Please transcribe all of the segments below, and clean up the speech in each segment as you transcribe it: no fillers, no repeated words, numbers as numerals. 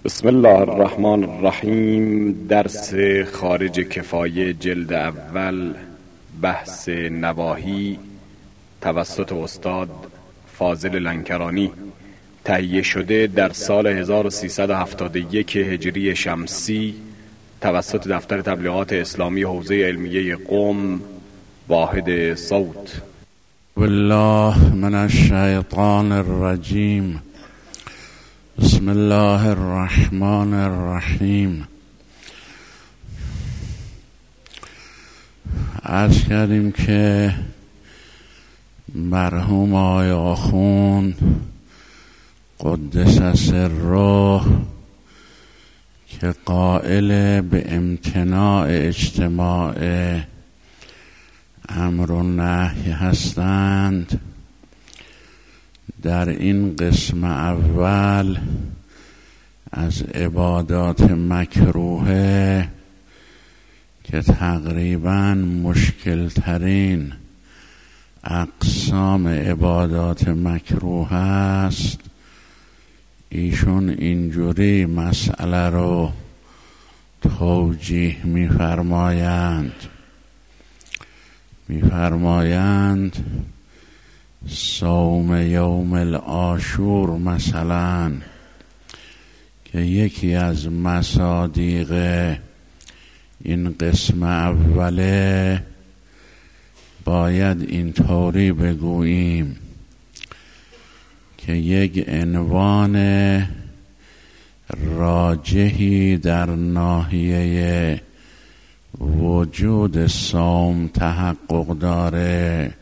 بسم الله الرحمن الرحیم. درس خارج کفایه جلد اول، بحث نواهی، توسط استاد فاضل لنکرانی، تهیه شده در سال 1371 هجری شمسی توسط دفتر تبلیغات اسلامی حوزه علمیه قم، واحد صوت. بالله من الشیطان الرجیم. بسم الله الرحمن الرحیم. عرض کردیم که مرحوم آقای آخوند قدس سره که قائل به امتناع اجتماع امر و نهی هستند، در این قسم اول از عبادات مکروهه که تقریباً مشکل ترین اقسام عبادات مکروه است، ایشون اینجوری مسئله رو توجیه می‌فرمایند صوم یوم العاشور مثلا که یکی از مصادیق این قسم اوله، باید اینطوری بگوییم که یک عنوان راجحی در ناحیه وجود صوم تحقق داره،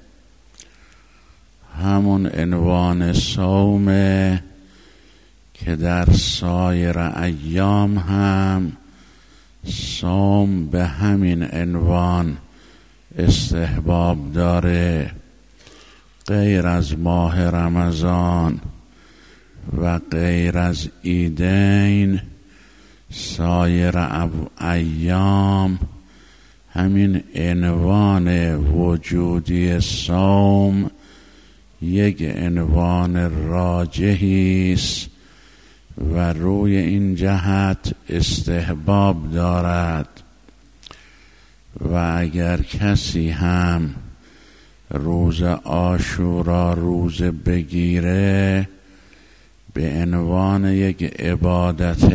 همون عنوان صومه که در سایر ایام هم صوم به همین عنوان استحباب داره، غیر از ماه رمضان و غیر از عیدین سایر ایام همین عنوان وجودی صوم یک عنوان راجحی است و روی این جهت استحباب دارد. و اگر کسی هم روز عاشورا روز بگیره به عنوان یک عبادت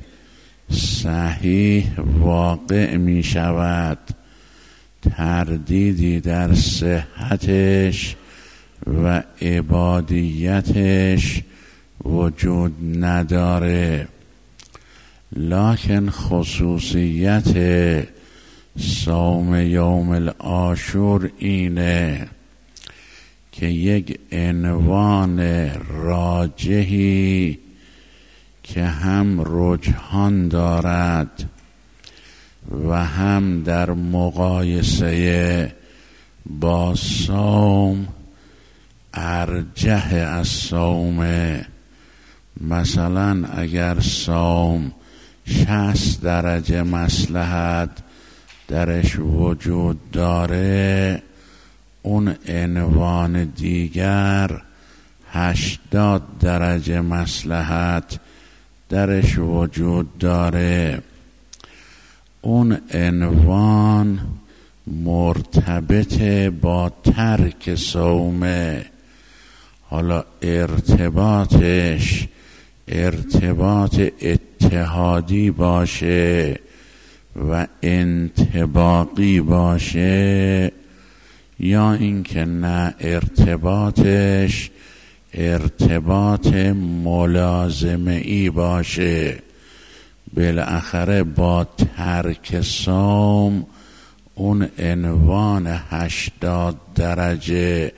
صحیح واقع می شود، تردیدی در صحتش و عبادیتش وجود نداره. لکن خصوصیت صوم یوم العاشور اینه که یک عنوان راجحی که هم رجحان دارد و هم در مقایسه با صوم ارجح از صومه. مثلا اگر صوم 60 درجه مصلحت درش وجود داره، اون عنوان دیگر 80 درجه مصلحت درش وجود داره. اون عنوان مرتبط با ترک صومه. حالا ارتباطش ارتباط اتحادی باشه و انطباقی باشه، یا اینکه نه ارتباطش ارتباط ملازمه‌ای باشه، بالاخره با ترک صوم اون عنوان 80 درجه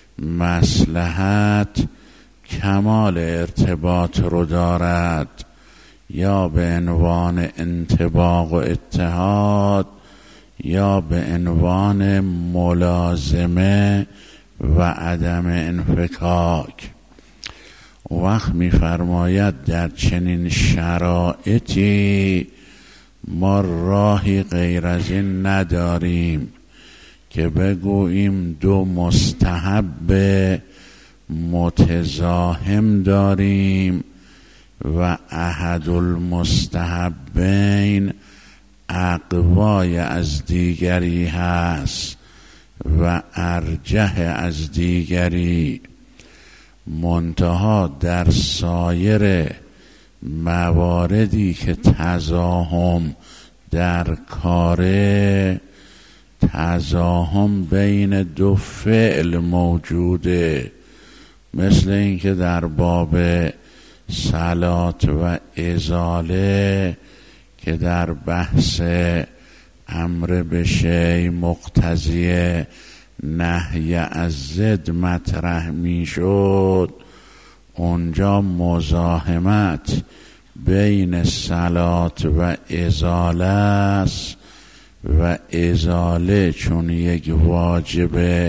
مصلحت کمال ارتباط رو دارد، یا به عنوان انطباق و اتحاد یا به عنوان ملازمه و عدم انفکاک. وقت می‌فرماید در چنین شرایطی ما راهی غیر از این نداریم که بگوییم دو مستحب متزاحم داریم و احد المستحبین اقوای از دیگری هست و ارجح از دیگری. منتها در سایر مواردی که تزاحم در کاره، تزاحم بین دو فعل موجوده، مثل اینکه در باب صلات و ازاله که در بحث امر به شیء مقتضی نهی از ضد مطرح می شد، اونجا مزاحمت بین صلات و ازاله است و ازاله چون یک واجب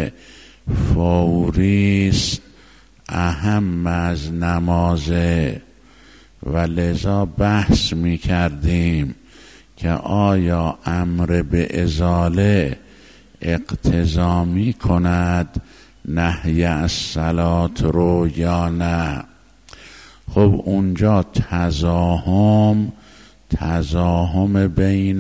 فوری است اهم از نمازه و لذا بحث می کردیم که آیا امر به ازاله اقتضا می کند نهی از صلات رو یا نه. خب اونجا تزاحم بین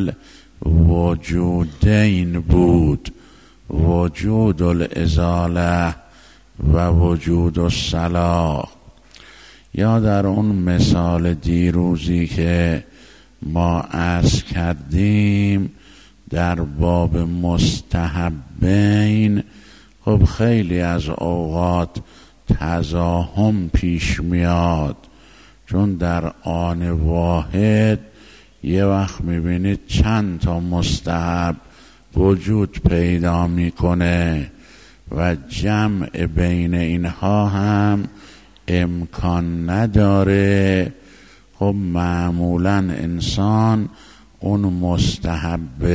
الوجودین بود، وجود الازاله و وجود الصلاة. یا در اون مثال دیروزی که ما عرض کردیم در باب مستحبین، خب خیلی از اوقات تزاحم پیش میاد، چون در آن واحد یه وقت میبینید چند تا مستحب وجود پیدا میکنه و جمع بین اینها هم امکان نداره. خب معمولا انسان اون مستحب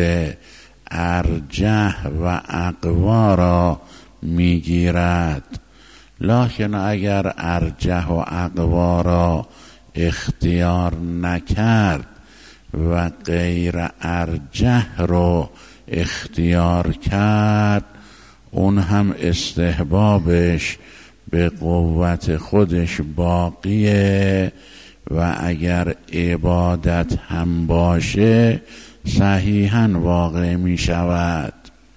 ارجح و اقوا را میگیرد، لکن اگر ارجح و اقوا را اختیار نکرد و غیر ارجح رو اختیار کرد، اون هم استحبابش به قوت خودش باقیه و اگر عبادت هم باشه صحیحاً واقع می شود.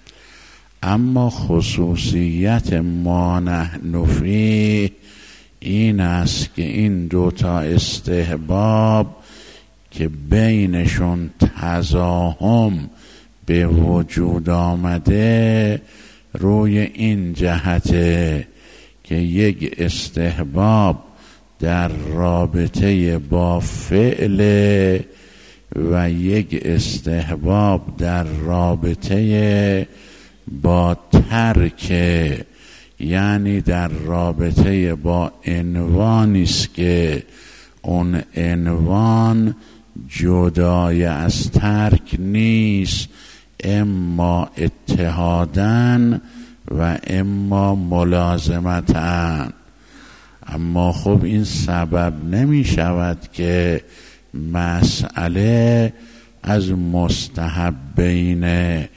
اما خصوصیت ما نحن فیه این است که این دوتا استحباب که بینشون تزاحم به وجود آمده روی این جهته که یک استحباب در رابطه با فعل و یک استحباب در رابطه با ترک، یعنی در رابطه با عنوانی است که اون عنوان جدای از ترک نیست، اما اتحادن و اما ملازمتن. اما خب این سبب نمی شود که مسئله از مستحبین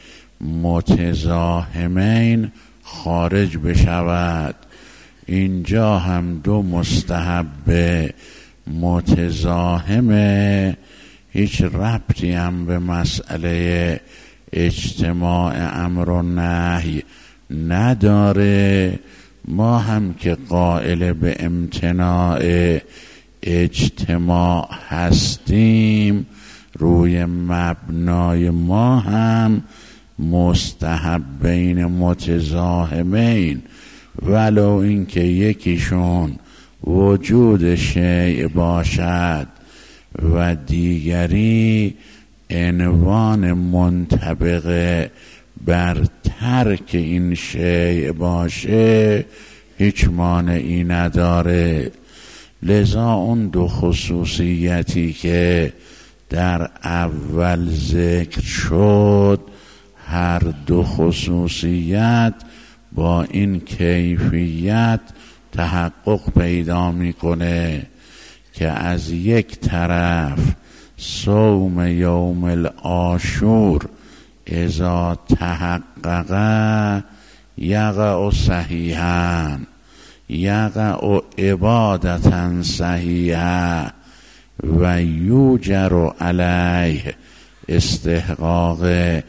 متزاحمین خارج بشود. اینجا هم دو مستحب متزاحمه، هیچ ربطی هم به مسئله اجتماع امر و نهی نداره. ما هم که قائل به امتناع اجتماع هستیم، روی مبنای ما هم مستحبین متزاحمین ولو اینکه یکیشون وجود شیء باشد و دیگری عنوان منطبق بر ترک این شیء باشه، هیچ مانعی نداره. لذا اون دو خصوصیتی که در اول ذکر شد، هر دو خصوصیت با این کیفیت تحقق پیدا میکنه که از یک طرف صوم یوم العاشور اذا تحقق یقع صحیحاً، یقع عبادة صحیحه و یوجر علیه استحقاق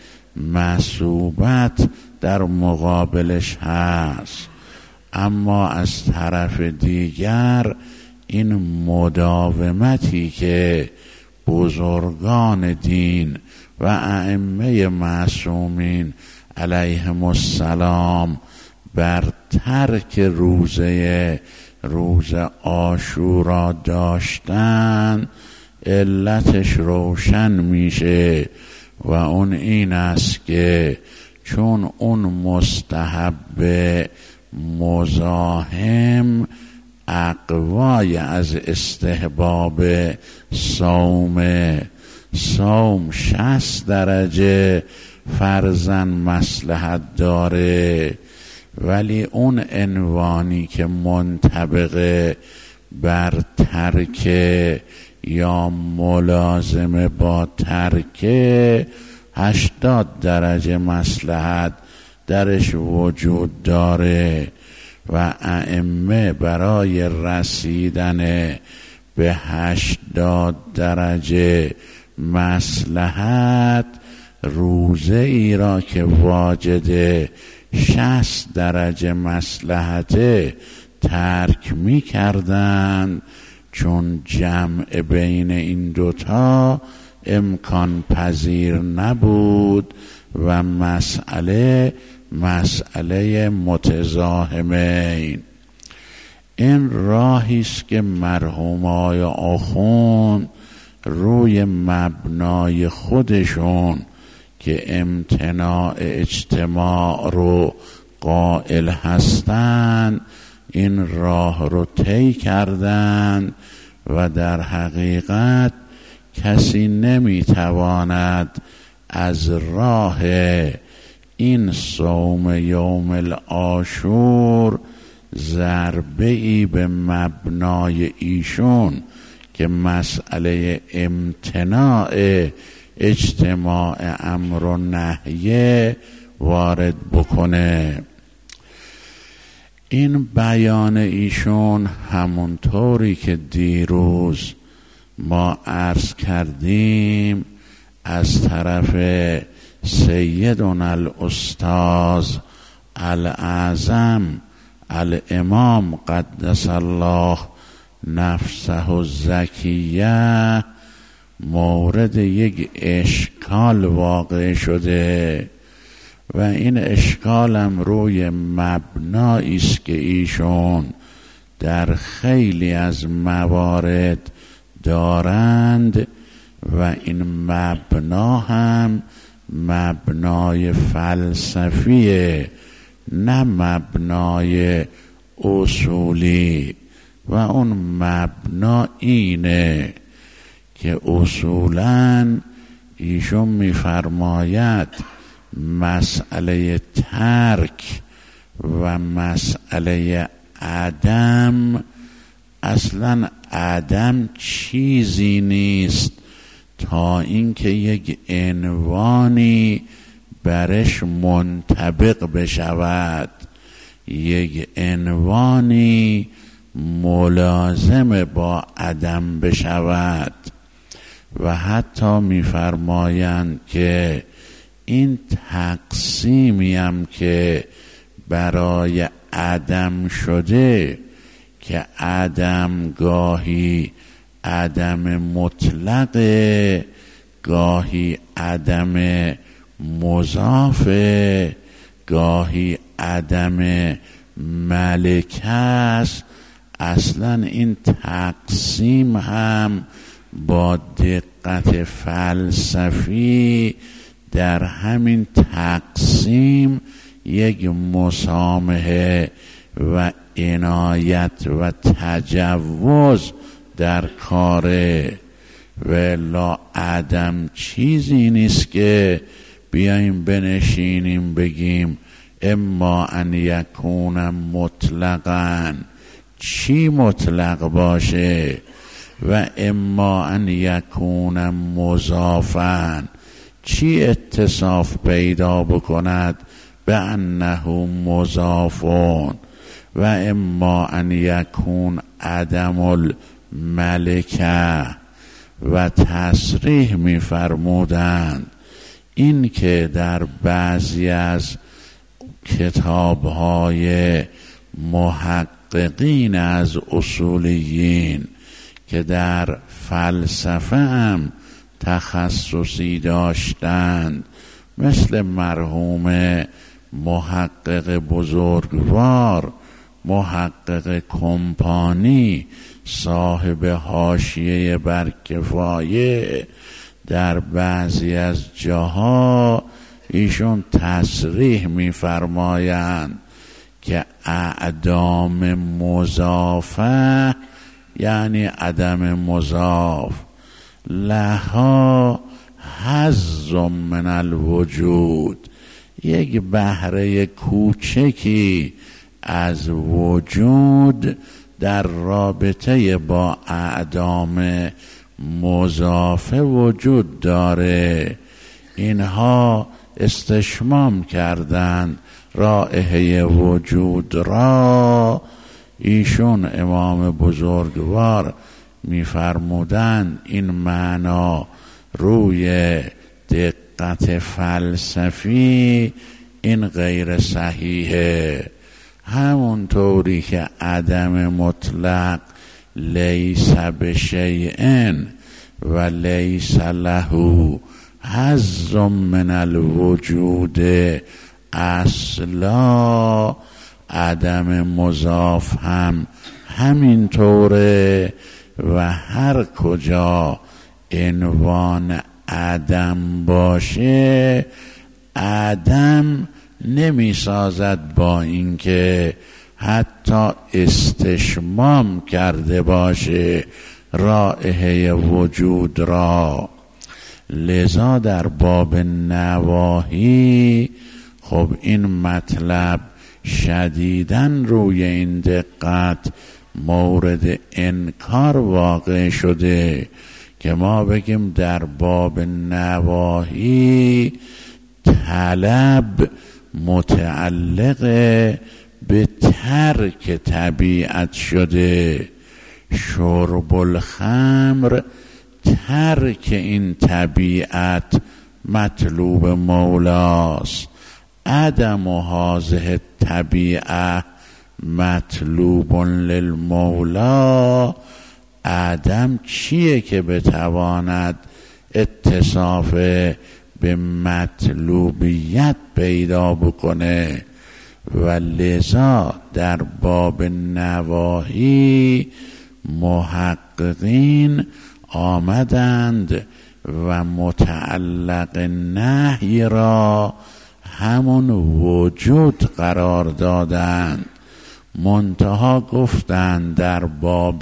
مثوبت در مقابلش هست. اما از طرف دیگر این مداومتی که بزرگان دین و ائمه معصومین علیهم السلام بر ترک روز عاشورا داشتن علتش روشن میشه و اون این است که چون اون مستحب مزاحم اقوای از استحباب صوم 60 درجه فرضاً مصلحت داره، ولی اون عنوانی که منطبق بر ترک یا ملازمه با ترک 80 درجه مصلحت درش وجود داره و ائمه برای رسیدن به 80 درجه مصلحت روزه ای را که واجد 60 درجه مصلحت ترک می کردند، چون جمع بین این دوتا امکان پذیر نبود و مسئله متزاحمین. این راهی است که مرحومای آخوند روی مبنای خودشون که امتناع اجتماع رو قائل هستند این راه رو طی کردند و در حقیقت کسی نمیتواند از راه این صوم یوم العاشور ضربه‌ای به مبنای ایشون که مسئله امتناع اجتماع امر و نهی وارد بکنه. این بیان ایشون همونطوری که دیروز ما عرض کردیم از طرف سیدنا الاستاذ الاعظم الامام قدس الله نفسه الزکیه مورد یک اشکال واقع شده و این اشکالم روی مبنایی است که ایشون در خیلی از موارد دارند و این مبنا هم مبنای فلسفیه نه مبنای اصولی و اون مبنا اینه که اصولاً ایشون میفرماید مسئله ترک و مسئله عدم اصلا عدم چیزی نیست تا اینکه یک عنوانی برش منطبق بشود، یک عنوانی ملازم با عدم بشود. و حتی میفرمایند که این تقسیمی هم که برای عدم شده که عدم گاهی عدم مطلق گاهی عدم مضاف گاهی عدم ملکه است، اصلا این تقسیم هم با دقت فلسفی در همین تقسیم یک مسامحه و عنایت و تجوز در کاره و لا عدم چیزی نیست که بیاییم بنشینیم بگیم اما ان یکون مطلقاً، چی مطلق باشه، و اما ان یکون مضافاً، چی اتصاف پیدا بکند به انه مضافون، و اما ان یکون عدم الملکه. و تصریح می‌فرمودند این که در بعضی از کتاب‌های محققین از اصولیین که در فلسفه هم تخصصی داشتند، مثل مرحوم محقق بزرگوار محقق کمپانی صاحب حاشیه بر کفایه، در بعضی از جاها ایشون تصریح می‌فرمایند که اعدام مضافه یعنی عدم مضاف لها حظ من الوجود، یک بهره کوچکی از وجود در رابطه با اعدام مضافه وجود داره. اینها استشمام کردند رائحه وجود را. ایشون امام بزرگوار می‌فرمودند این معنا روی دقت فلسفی این غیر صحیحه. همونطوری که عدم مطلق لیس بشیء و لیس له حظ من الوجود اصلا، عدم مضاف هم همینطوره و هر کجا عنوان عدم باشه عدم نمی سازد با اینکه حتی استشمام کرده باشه رائحه وجود را. لذا در باب نواهی خب این مطلب شدیداً روی این دقت مورد انکار واقع شده که ما بگیم در باب نواهی طلب متعلق به ترک طبیعت شده، شرب الخمر ترک این طبیعت مطلوب مولاست، عدم هذه طبیعه مطلوب للمولا. عدم چیه که بتواند اتصاف به مطلوبیت پیدا بکنه؟ و لذا در باب نواهی محققین آمدند و متعلق نهی را همون وجود قرار دادند، منتها گفتند در باب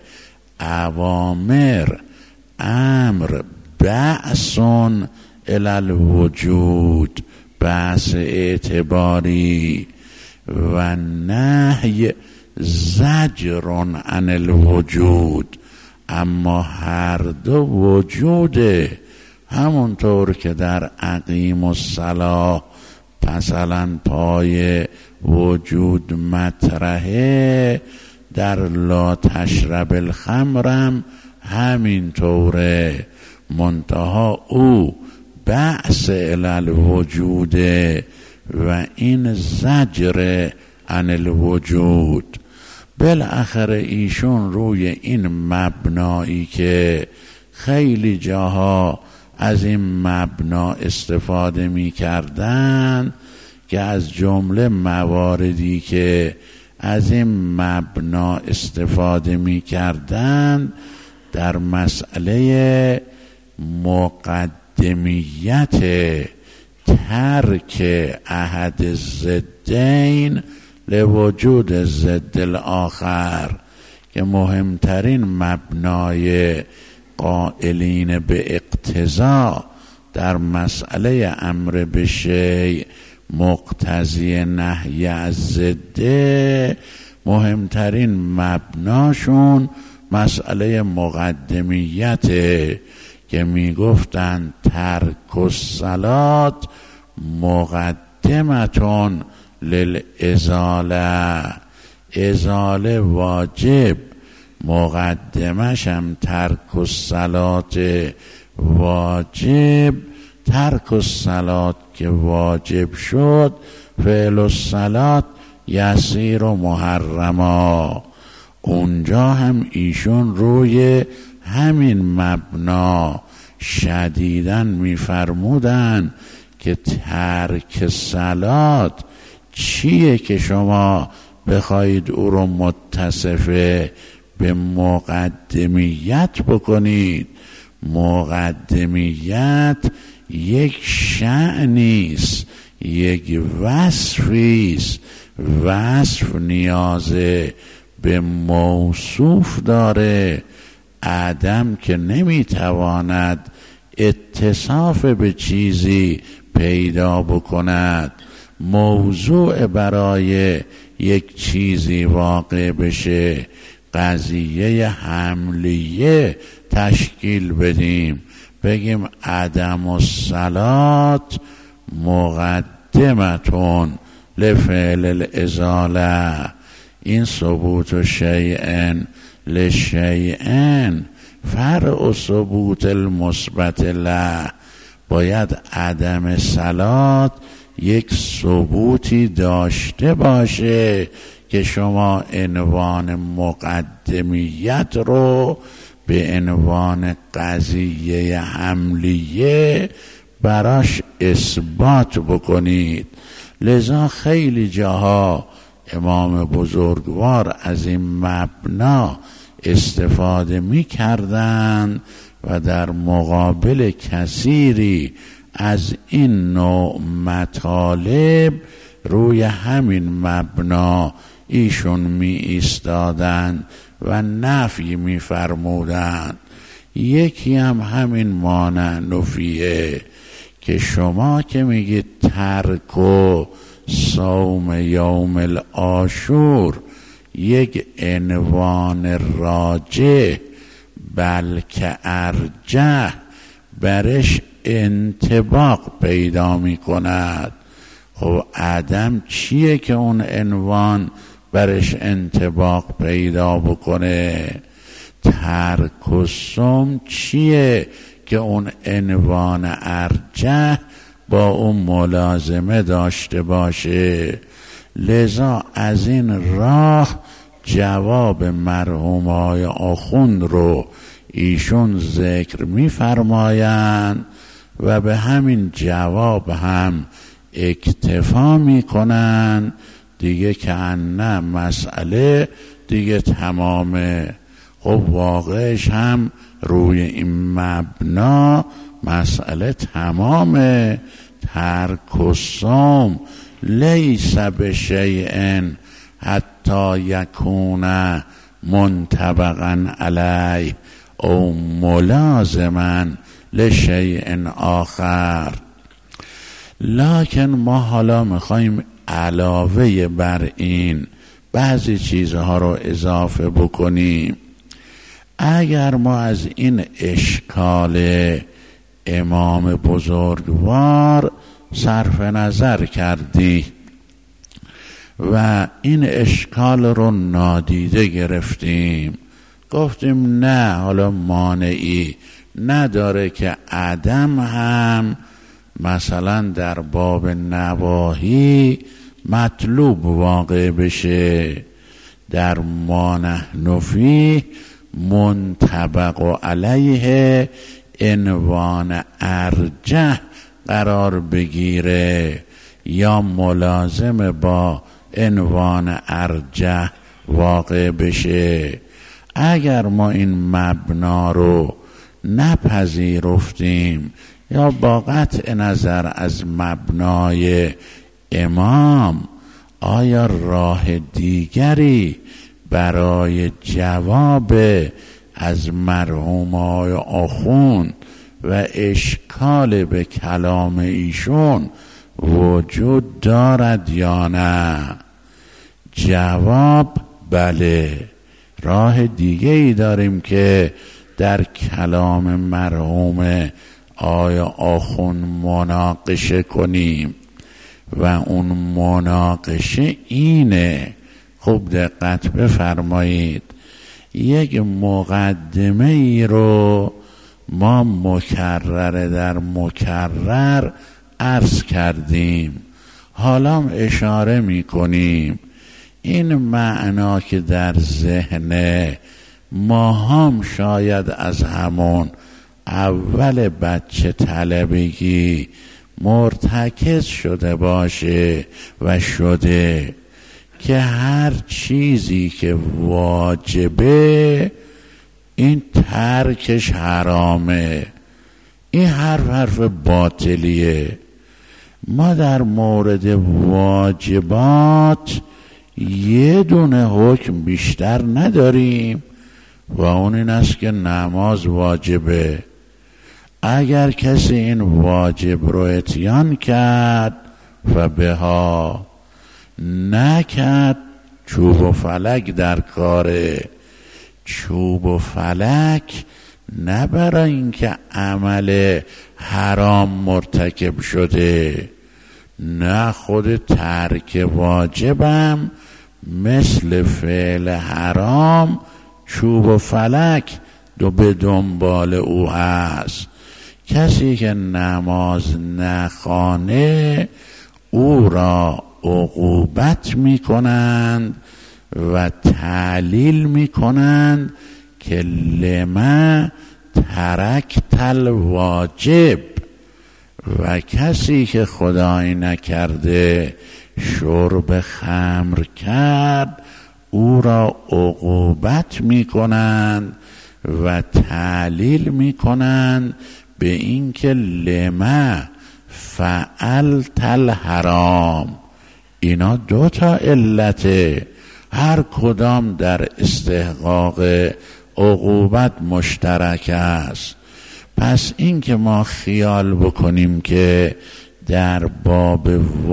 اوامر امر بعثون الی الوجود، بعث اعتباری، و نهی زجر عن الوجود، اما هر دو وجوده. همونطور که در اقیم الصلاة مثلا پای وجود مطرحه، در لا تشرب الخمرم همینطوره، منتها او بعث الی الوجود و این زجر عن الوجود. بالاخره ایشون روی این مبنایی که خیلی جاها از این مبنا استفاده می کردن، که از جمله مواردی که از این مبنا استفاده می کردن در مسئله مقدمیت ترک احد ضدین لوجود ضد الاخر، که مهمترین مبنای قائلین به اقتضا در مسئله امر به شیء مقتضی نهی از ضده، مهمترین مبناشون مسئله مقدمیته که میگفتن ترک الصلاة مقدمتون للازاله، ازاله واجب، مقدمش هم ترک الصلات واجب. ترک الصلات که واجب شد، فعل الصلات یسیر و محرما. اونجا هم ایشون روی همین مبنا شدیداً میفرمودن که ترک صلات چیه که شما بخواید او رو متصف به مقدمیت بکنید. مقدمیت یک شأنیست، یک وصفیست. وصف نیاز به موصوف داره. آدم که نمیتواند اتصاف به چیزی پیدا بکند، موضوع برای یک چیزی واقع بشه، قضیه حملیه تشکیل بدیم، بگیم عدم الصلات مقدمتون لفعل الازاله. این ثبوت شیئن لشیئن فرع ثبوت المثبت له. باید عدم صلات یک ثبوتی داشته باشه که شما عنوان مقدمیت رو به عنوان قضیه حملیه براش اثبات بکنید. لذا خیلی جاها امام بزرگوار از این مبنا استفاده می کردن و در مقابل کثیری از این نوع مطالب روی همین مبنا ایشون می ایستادن و نفی می فرمودن. یکی هم همین مانع نفیه که شما که میگید ترک و صوم یوم العاشور یک عنوان راجح بلکه ارجح برش انطباق پیدا می کند. خب عدم چیه که اون عنوان برش انطباق پیدا بکنه؟ ترک و صوم چیه که اون عنوان ارجح با اون ملازمه داشته باشه؟ لذا از این راه جواب مرحوم های آخوند رو ایشون ذکر می‌فرمایند و به همین جواب هم اکتفا می‌کنند دیگه، که نه مسئله دیگه تمامه. خب واقعش هم روی این مبنا مسئله تمامه. ترک الصوم لیس بشیء حتی یکون منطبقا علیه او ملازما لشیء آخر. لکن ما حالا میخوایم علاوه بر این بعضی چیزها رو اضافه بکنیم. اگر ما از این اشکال امام بزرگوار صرف نظر کردی و این اشکال رو نادیده گرفتیم، گفتیم نه، حالا مانعی نداره که عدم هم مثلا در باب نواهی مطلوب واقع بشه، در ما نحن فیه منطبق علیه عنوان ارجح قرار بگیره یا ملازم با عنوان ارجح واقع بشه. اگر ما این مبنا رو نپذیرفتیم یا با قطع نظر از مبنای امام، آیا راه دیگری برای جواب از مرحومای آخوند و اشکال به کلام ایشون وجود دارد یا نه؟ جواب بله، راه دیگه ای داریم که در کلام مرحوم آیا آخوند مناقشه کنیم و اون مناقشه اینه. خوب دقت بفرمایید. یک مقدمه ای رو ما مکرر در مکرر عرض کردیم، حالا اشاره میکنیم. این معنا که در ذهن ما هم شاید از همون اول بچه طلبگی مرتکز شده باشه و شده که هر چیزی که واجبه این ترکش حرامه. این حرف باطلیه. ما در مورد واجبات یه دونه حکم بیشتر نداریم و اون این است که نماز واجبه. اگر کسی این واجب رو اتیان کرد و بها نکرد، چوب و فلک در کاره. چوب و فلک نه برای اینکه عمل حرام مرتکب شده، نه خود ترک واجبم مثل فعل حرام چوب و فلک به دنبال او هست. کسی که نماز نخوانه او را عقوبت میکنند و تعلیل میکنند که لما ترکت الواجب. و کسی که خدای نکرده شرب خمر کرد او را عقوبت میکنند و تعلیل میکنند به اینکه لما فعلت الحرام. اینا دو تا علته، هر کدام در استحقاق عقوبت مشترک است. پس این که ما خیال بکنیم که در باب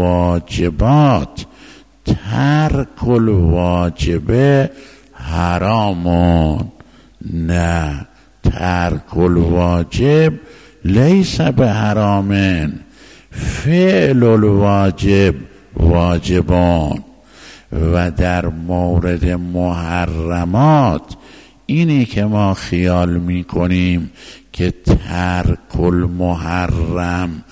واجبات ترک الواجب حرامون، نه، ترک الواجب لیس به حرامن، فعل الواجب واجبان. و در مورد محرمات اینی که ما خیال میکنیم که ترک المحرم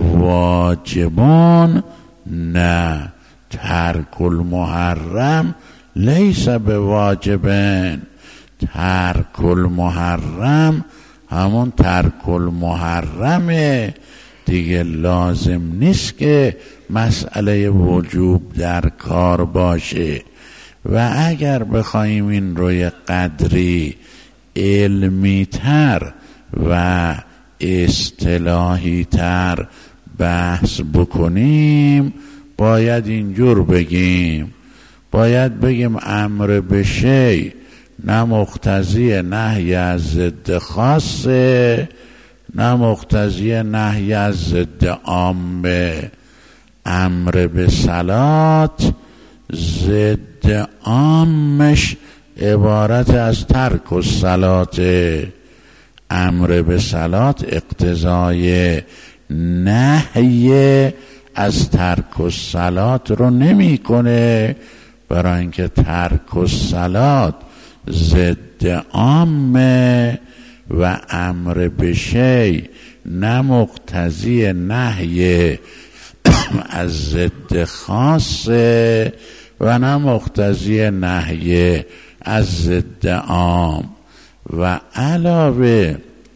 واجبان، نه، ترک المحرم لیس به واجبن. ترک المحرم همون ترک المحرمه دیگه، لازم نیست که مسئله وجوب در کار باشه. و اگر بخوایم این روی قدری علمی تر و اصطلاحی تر بحث بکنیم باید اینجور بگیم، باید بگیم امر به شی نه مقتضی نهی از ضد خاصه، نه مقتضی نهی از ضد عامه. امر به صلات ضد عامش عبارت از ترک الصلات. امر به صلات اقتضای نهی از ترک الصلات رو نمی کنه، برای اینکه ترک الصلات ضد عامه و امر به شی نه مقتضی نهی از ضد خاصه و نه مقتضی نهی از ضد عام. و علاوه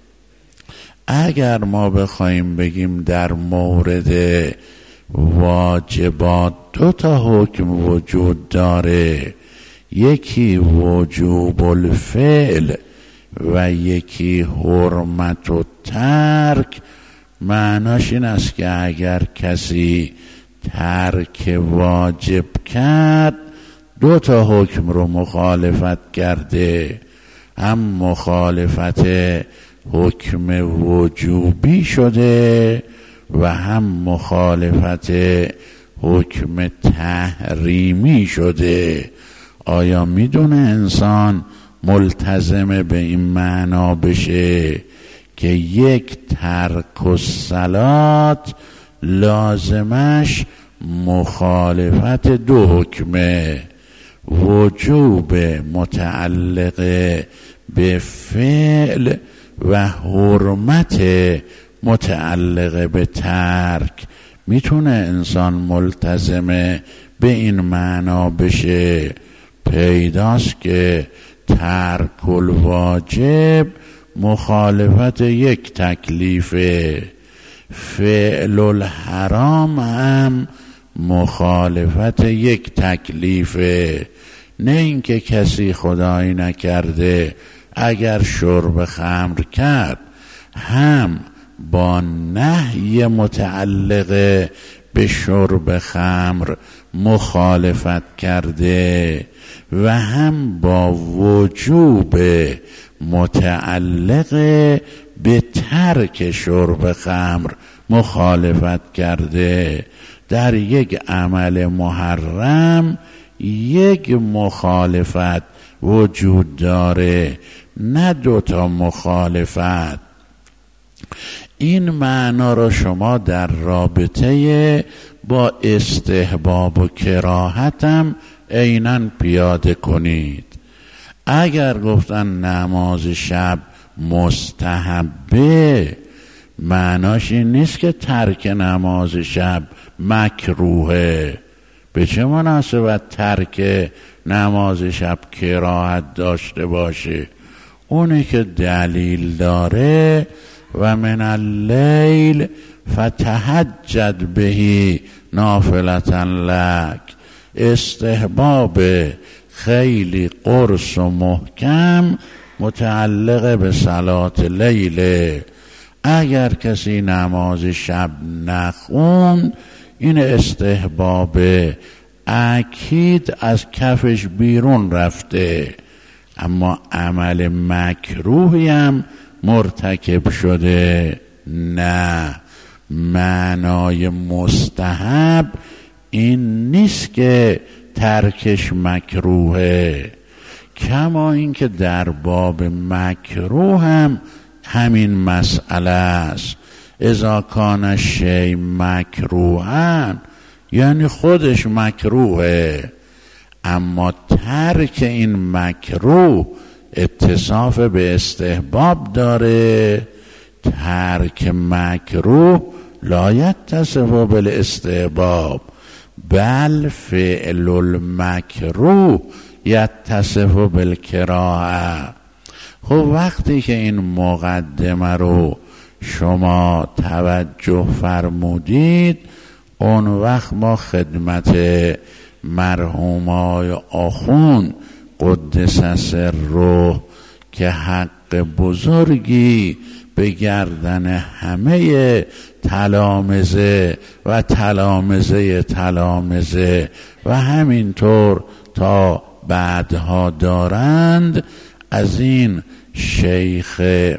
اگر ما بخوایم بگیم در مورد واجبات دو تا حکم وجود داره، یکی وجوب الفعل و یکی حرمت و ترک، معناش این است که اگر کسی ترک واجب کرد دو تا حکم رو مخالفت کرده، هم مخالفت حکم وجوبی شده و هم مخالفت حکم تحریمی شده. آیا میدونه انسان ملتزم به این معنا بشه که یک ترک الصلات لازمش مخالفت دو حکمه؟ وجوب متعلق به فعل و حرمت متعلق به ترک. میتونه انسان ملتزم به این معنا بشه. پیداست که ترک الواجب مخالفت یک تکلیفه، فعل الحرام هم مخالفت یک تکلیفه. نه اینکه کسی خدایی نکرده اگر شرب خمر کرد هم با نهی متعلق به شرب خمر مخالفت کرده و هم با وجوب متعلق به ترک شرب خمر مخالفت کرده. در یک عمل محرم یک مخالفت وجود داره، نه دوتا مخالفت. این معنا را شما در رابطه با استحباب و کراهت هم عیناً پیاده کنید. اگر گفتن نماز شب مستحبه، معناش این نیست که ترک نماز شب مکروهه. به چه مناسبت ترک نماز شب کراهت داشته باشه؟ اونی که دلیل داره و من اللیل فتهجد بهی نافلة لک، استحباب خیلی قرص و محکم متعلق به صلاة لیله. اگر کسی نماز شب نخوند، این استحباب اکید از کفش بیرون رفته، اما عمل مکروهی هم مرتکب شده. نه، معنای مستحب این نیست که ترکش مکروهه، کما اینکه در باب مکروه هم همین مسئله است. اذا کان الشیء مکروها، یعنی خودش مکروهه، اما ترک این مکروه اتصاف به استحباب داره. ترک مکروه لا یتصف بالاستحباب بل فعل المکروه یتصف بالکراهه. خب وقتی که این مقدمه رو شما توجه فرمودید، اون وقت ما خدمت مرحومای آخوند قدس سره که حق بزرگی به گردن همه تلامذه و تلامذه تلامذه و همینطور تا بعدها دارند، از این شیخ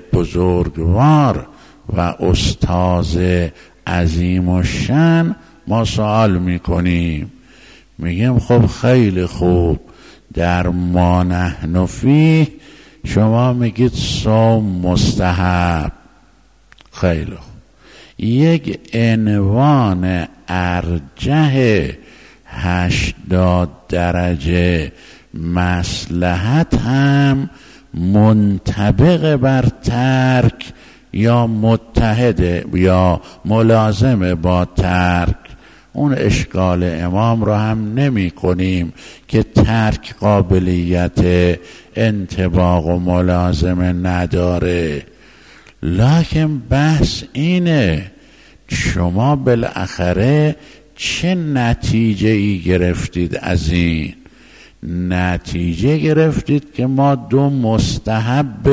بزرگوار و استاذ عظیم الشأن ما سوال میکنیم، میگیم خب خیلی خوب، در ما نحن فیه شما میگید صوم مستحب. خیلی خوب، یک عنوان ارجح 80 درجه مصلحت هم منطبق بر ترک یا متحد یا ملازم با ترک. اون اشکال امام رو هم نمی کنیم که ترک قابلیت انطباق و ملازمه نداره، لکن بحث اینه شما بالاخره چه نتیجه ای گرفتید از این؟ نتیجه گرفتید که ما دو مستحب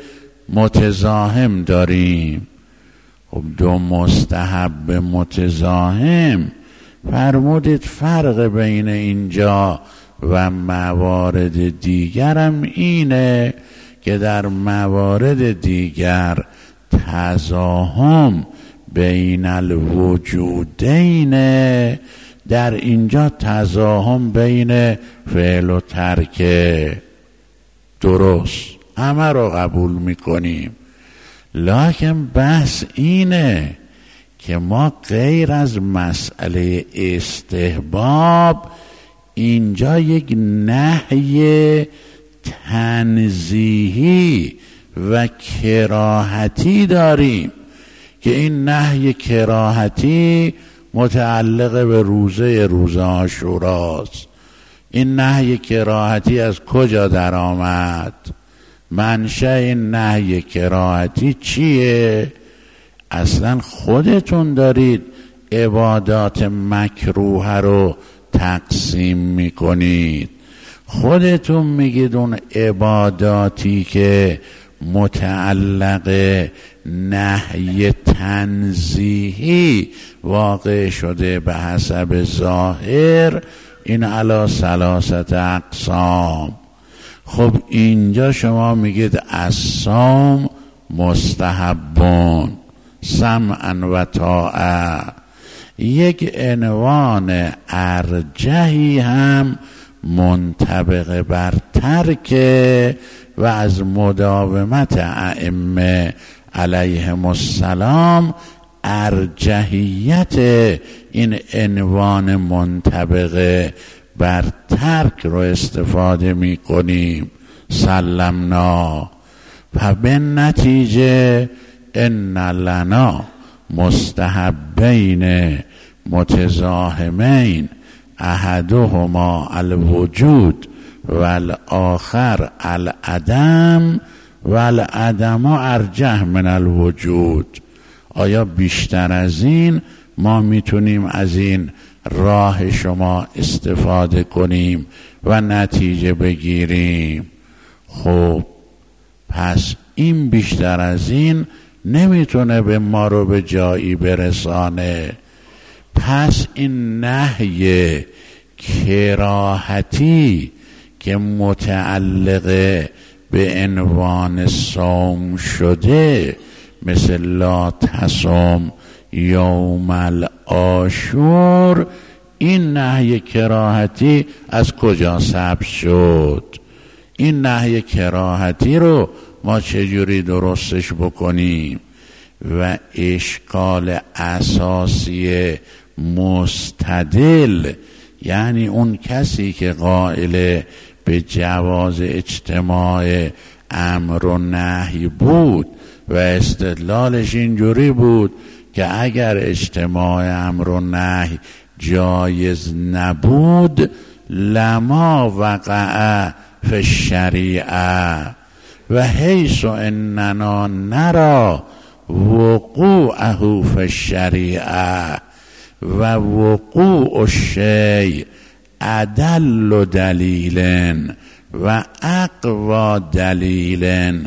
متزاحم داریم. خب دو مستحب متزاحم، فرمودید فرق بین اینجا و موارد دیگرم اینه که در موارد دیگر تزاحم بین الوجودین، در اینجا تزاحم بین فعل و ترک. درست، همه رو قبول میکنیم، لکن بحث اینه که ما غیر از مسئله استحباب اینجا یک نهی تنزیهی و کراهتی داریم که این نهی کراهتی متعلق به روز عاشوراست. این نهی کراهتی از کجا در آمد؟ منشأ این نهی کراهتی چیه؟ اصلا خودتون دارید عبادات مکروه رو تقسیم میکنید. خودتون میگید اون عباداتی که متعلق نهی تنزیهی واقع شده به حسب ظاهر، این علی ثلاثه اقسام. خب اینجا شما میگید الصوم مستحبون سمعا و طاعه، یک عنوان ارجحی هم منطبق بر ترک و از مداومت ائمه علیهم السلام ارجحیت این عنوان منطبق بر ترک رو استفاده می کنیم. سلمنا و به نتیجه ان لنا مستحبین متزاحمین احدهما الوجود والآخر العدم والعدم ارجح من الوجود. آیا بیشتر از این ما میتونیم از این راه شما استفاده کنیم و نتیجه بگیریم؟ خب پس این بیشتر از این نمیتونه به ما رو به جایی برسانه. پس این نهی کراهتی که متعلق به عنوان صوم شده، مثل لا تصم یوم العاشور، این نهی کراهتی از کجا ثبت شد؟ این نهی کراهتی رو ما چجوری درستش بکنیم؟ و اشکال اساسی مستدل، یعنی اون کسی که قائل به جواز اجتماع امر و نهی بود و استدلالش اینجوری بود که اگر اجتماع امر و نهی جایز نبود لما وقع فی الشریعه و حیث اننا نرى وقوعه فی الشریعه و وقوع الشیء ادل دلیل و اقوى دلیل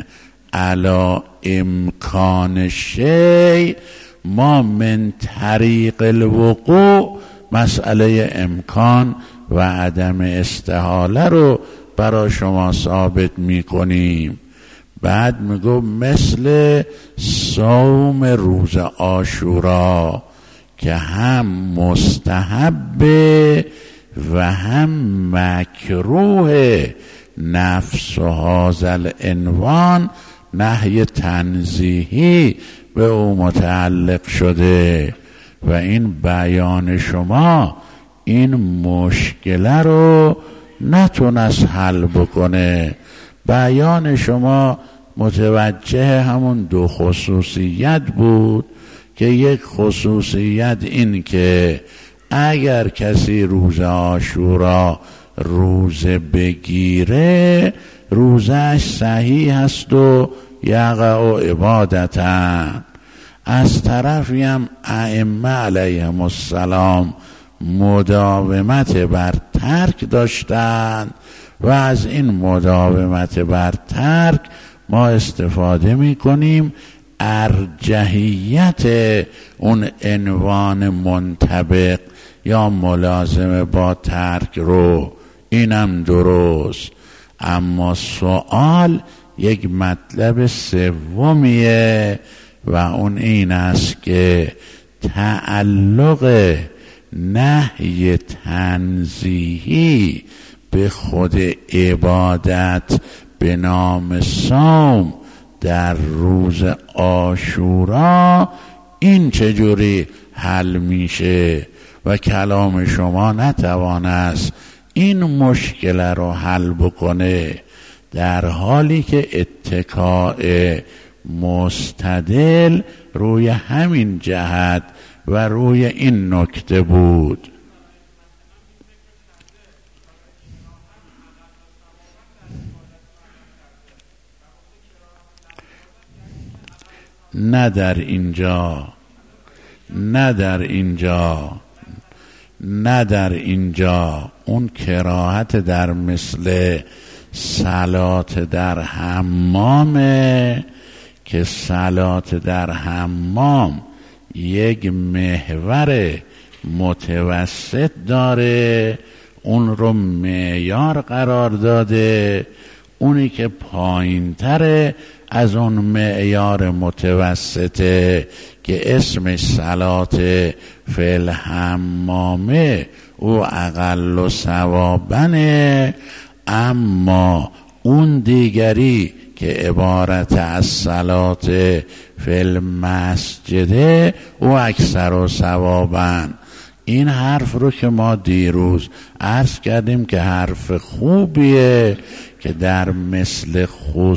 علی امکان الشیء، ما من طریق الوقوع مسئله امکان و عدم استحاله رو برای شما ثابت میکنیم. بعد میگو مثل صوم روز عاشورا که هم مستحب و هم مکروه، نفس و هذا العنوان نهی تنزیهی به او متعلق شده و این بیان شما این مشکل رو نتونست حل بکنه. بیان شما متوجه همون دو خصوصیت بود که یک خصوصیت این که اگر کسی روز عاشورا روزه بگیره روزش صحیح هست و یقع عبادتا. از طرفی هم ائمه علیهم السلام مداومت بر ترک داشتند و از این مداومت بر ترک ما استفاده می کنیم ارجحیت اون عنوان منطبق یا ملازم با ترک رو. اینم درست، اما سوال یک مطلب سومیه و اون این است که تعلق نهی تنزیهی به خود عبادت به نام صوم در روز عاشورا این چجوری حل میشه؟ و کلام شما نتوانست این مشکل رو حل بکنه، در حالی که اتکاء مستدل روی همین جهت و روی این نکته بود. نه در اینجا اون کراهت در مثل صلات در حمامه که صلات در حمام یک محور متوسط داره، اون رو معیار قرار داده. اونی که پایین تره از اون معیار متوسطه که اسمش صلات فی الحمامه او اقل ثوابنه، اما اون دیگری که عبارت از صلات فی المسجده او اکثر ثوابن. این حرف رو که ما دیروز عرض کردیم که حرف خوبیه که در مثل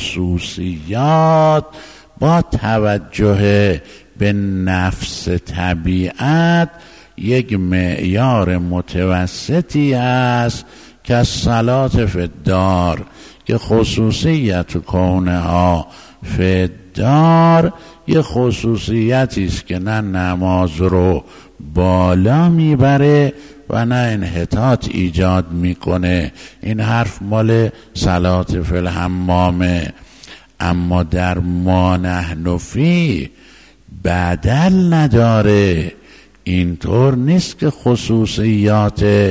خصوصیات با توجه به نفس طبیعت یک معیار متوسطی است که صلات فی الدار که خصوصیت کونها فی الدار یه خصوصیتی است که نه نماز رو بالا میبره و نه انحطاط ایجاد میکنه. این حرف مال صلات فی الحمامه. اما در ما نحن فی بدل نداره. اینطور نیست که خصوصیات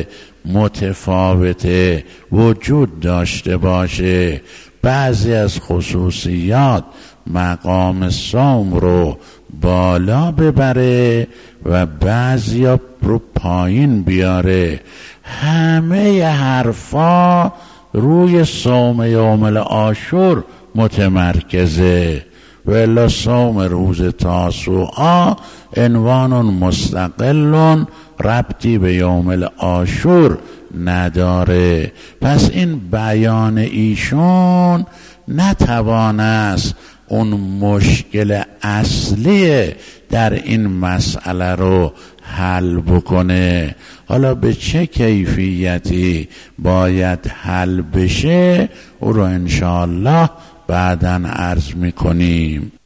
متفاوته وجود داشته باشه. بعضی از خصوصیات مقام صوم رو بالا ببره و بعضی رو پایین بیاره. همه حرفا روی صوم یوم العاشور متمرکزه، ولی صوم روز تاسوعا عنوان مستقل ربطی به یوم العاشور نداره. پس این بیان ایشون نتوانست اون مشکل اصلی در این مسئله رو حل بکنه. حالا به چه کیفیتی باید حل بشه او رو انشاءالله بعداً عرض میکنیم.